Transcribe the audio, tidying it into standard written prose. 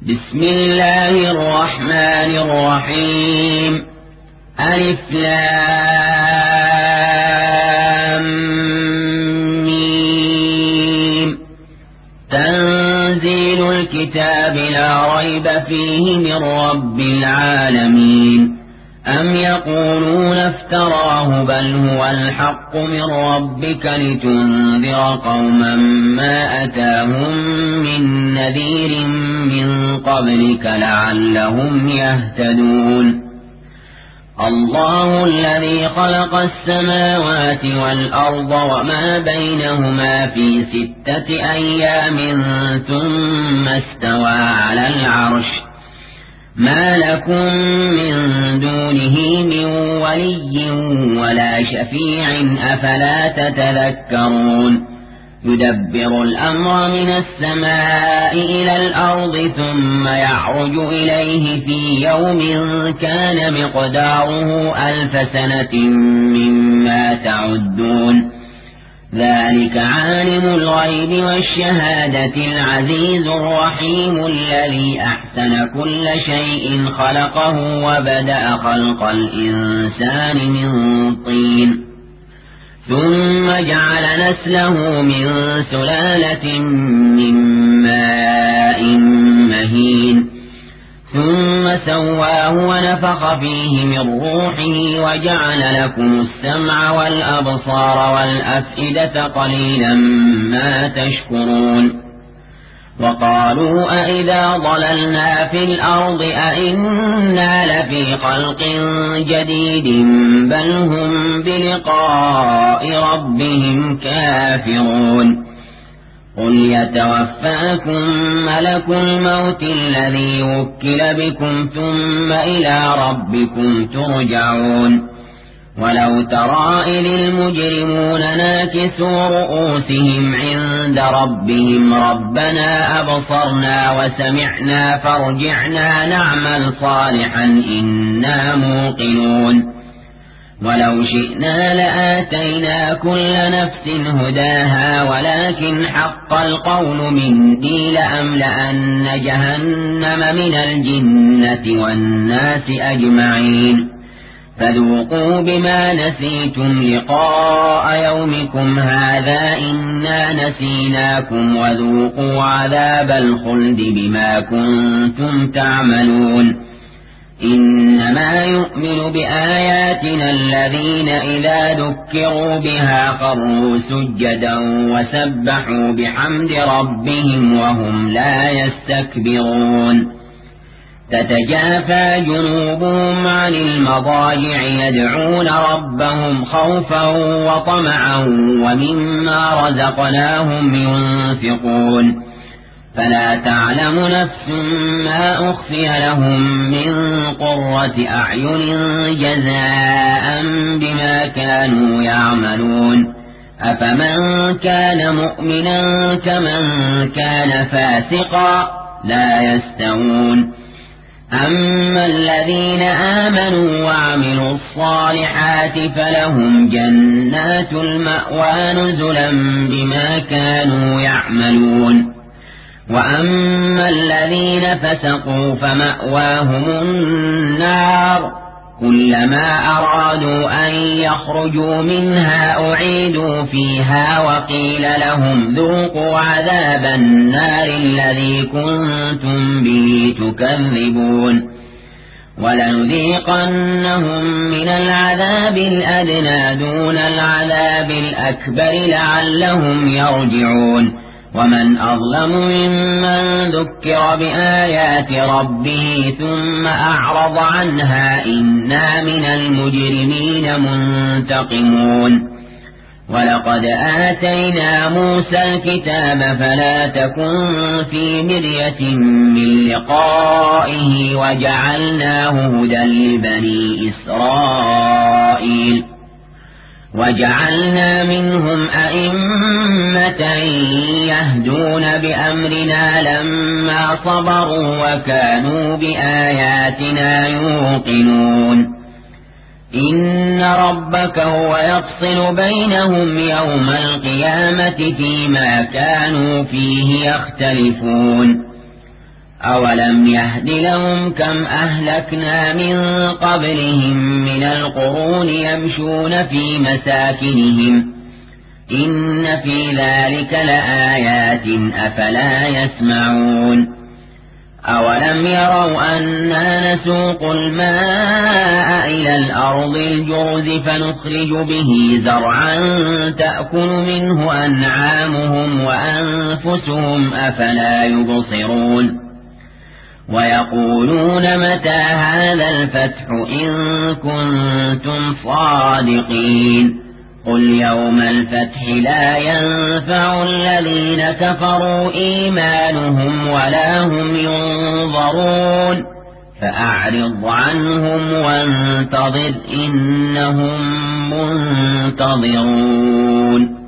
بسم الله الرحمن الرحيم ألف لام ميم تنزيل الكتاب لا ريب فيه من رب العالمين أم يقولون افتراه بل هو الحق من ربك لتنذر قوما ما أتاهم من نذير من قبلك لعلهم يهتدون الله الذي خلق السماوات والأرض وما بينهما في 6 أيام ثم استوى على العرش ما لكم من دونه من ولي ولا شفيع أفلا تتذكرون يدبر الأمر من السماء إلى الأرض ثم يعرج إليه في يوم كان مقداره 1000 سنة مما تعدون ذلك عالم الغيب والشهادة العزيز الرحيم الذي أحسن كل شيء خلقه وبدأ خلق الإنسان من طين ثم جعل نسله من سلالة من ماء مهين ثم سواه ونفخ فيه من روحه وجعل لكم السمع والأبصار والأفئدة قليلا ما تشكرون وقالوا أئذا ضللنا في الأرض أئنا لفي خلق جديد بل هم بلقاء ربهم كافرون قل يتوفاكم ملك الموت الذي وكل بكم ثم إلى ربكم ترجعون ولو ترى إذ المجرمون ناكسوا رؤوسهم عند ربهم ربنا أبصرنا وسمعنا فارجعنا نعمل صالحا إنا موقنون ولو شئنا لآتينا كل نفس هداها ولكن حق القول مني لأملأن جهنم من الجنة والناس أجمعين فذوقوا بما نسيتم لقاء يومكم هذا إنا نسيناكم وذوقوا عذاب الخلد بما كنتم تعملون إنما يؤمن بآياتنا الذين إذا ذكروا بها خروا سجدا وسبحوا بحمد ربهم وهم لا يستكبرون تتجافى جنوبهم عن المضاجع يدعون ربهم خوفا وطمعا ومما رزقناهم ينفقون فلا تعلم نفس ما أخفي لهم من قرة أعين جزاء بما كانوا يعملون أفمن كان مؤمنا كمن كان فاسقا لا يستوون أما الذين آمنوا وعملوا الصالحات فلهم جنات المأوى نزلا بما كانوا يعملون وأما الذين فسقوا فمأواهم النار كلما أرادوا أن يخرجوا منها أعيدوا فيها وقيل لهم ذوقوا عذاب النار الذي كنتم به تكذبون ولنذيقنهم من العذاب الأدنى دون العذاب الأكبر لعلهم يرجعون ومن أظلم ممن ذكر بآيات ربه ثم أعرض عنها إنا من المجرمين منتقمون ولقد آتينا موسى الكتاب فلا تكن في مرية من لقائه وجعلناه هدى لبني إسرائيل وجعلنا منهم أئمة يهدون بأمرنا لما صبروا وكانوا بآياتنا يوقنون إن ربك هو يفصل بينهم يوم القيامة فيما كانوا فيه يختلفون أولم يهد لهم كم أهلكنا من قبلهم من القرون يمشون في مساكنهم إن في ذلك لآيات أفلا يسمعون أولم يروا أنا نسوق الماء إلى الأرض الجرز فنخرج به زرعا تأكل منه أنعامهم وأنفسهم أفلا يبصرون ويقولون متى هذا الفتح إن كنتم صادقين قل يوم الفتح لا ينفع الذين كفروا إيمانهم ولا هم ينظرون فأعرض عنهم وانتظر إنهم منتظرون